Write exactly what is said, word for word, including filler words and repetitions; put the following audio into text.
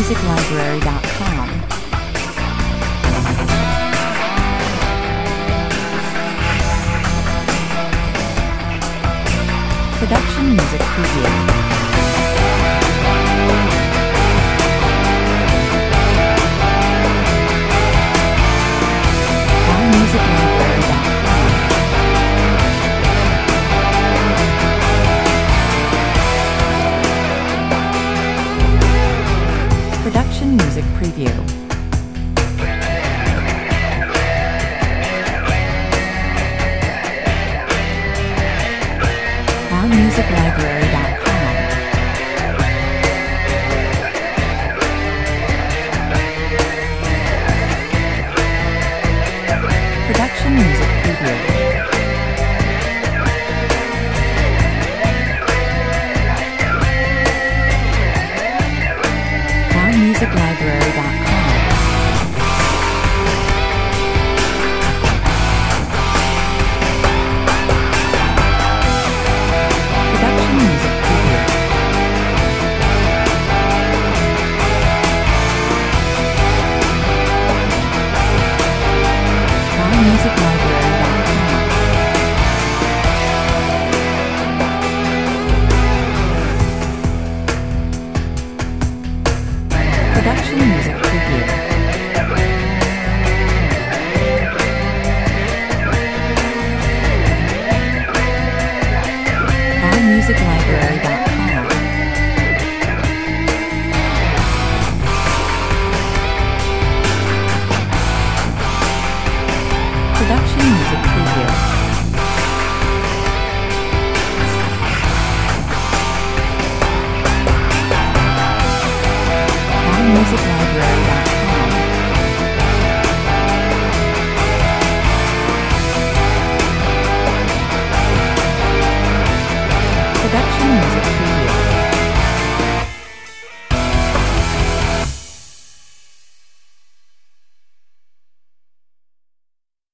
music library dot com. Production Music Preview. music library dot com. Production Music Preview. music library dot com. Production Music Preview. music library dot com. Production Music Preview. music library dot com. Production Music Preview. music library dot com. Production Music Preview. music